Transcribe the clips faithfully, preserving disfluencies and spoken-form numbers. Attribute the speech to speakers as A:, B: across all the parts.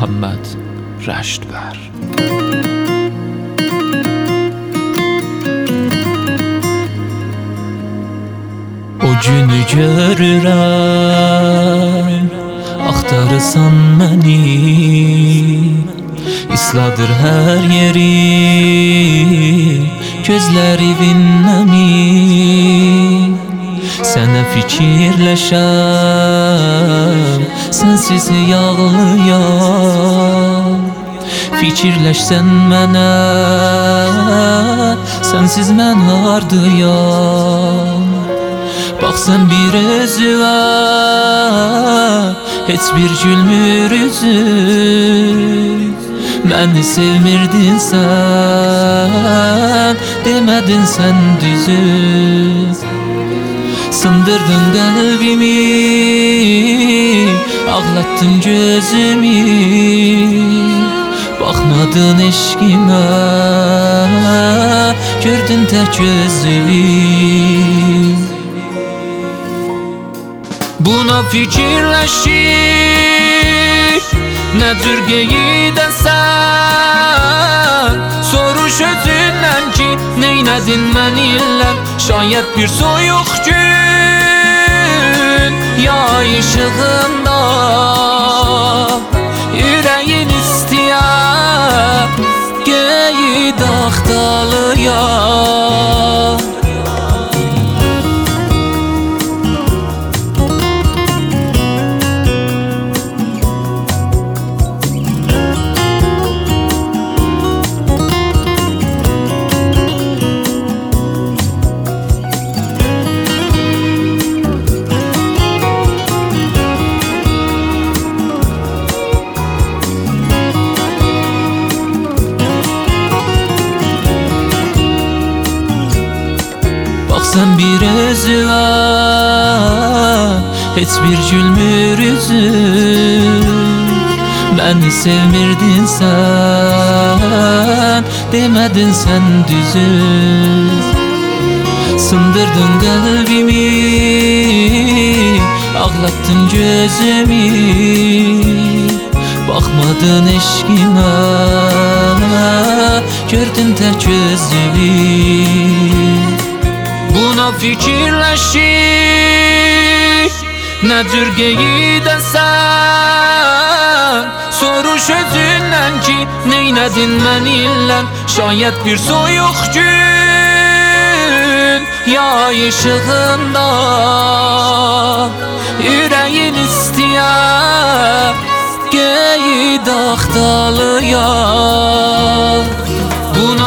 A: Muhammed Rəşdbər. O günü görürəm, axtarırsan məni, isladır hər yeri, gözlərin nəmi. Sənə fikirləşəm, sənsiz yağlıyam. Fikirləşsən mənə, sənsiz mən hardayam. Baxsan bir özüvə, heç bir gülmür üzüm. Məni sevmirdin sən, demədin sən düzüm. Sındırdın qəlbimi, ağlattın gözümü. Baxmadın eşqimə, gördün tək özünü. Buna fikirləşir, nədir qeyidən sən? Soruş özündən ki, neynədin mən illən? Şayət bir soyuq gün, yay işığında ürəyin istəyər, qeyd axtalıyam. Baxsan bir özüvə, heç bir gülmür üzüm. Məni sevmirdin sən, demədin sən düzüm. Sındırdın qəlbimi, ağlattın gözümü. Baxmadın eşqimə, gördün tək özünü. Buna fikirləşir, nədir qeyidən sən? Soruş özündən ki, neynədin mən illən? Şayət bir soyuq gün, yay işığında ürəyin istəyər, qeyd axtalıyam. Buna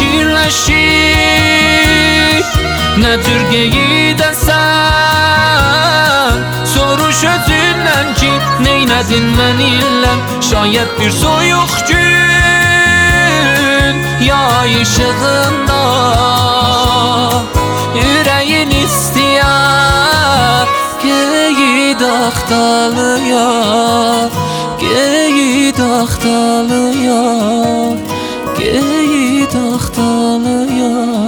A: fikirləşir, nədir qeyidən sən? Soruş özündən ki, neynədin mən illən? Şayət bir soyuq gün, yay işığında ürəyin istəyər, qeyd axtalıyam, qeyd axtalıyam, qeyd axtalıyam.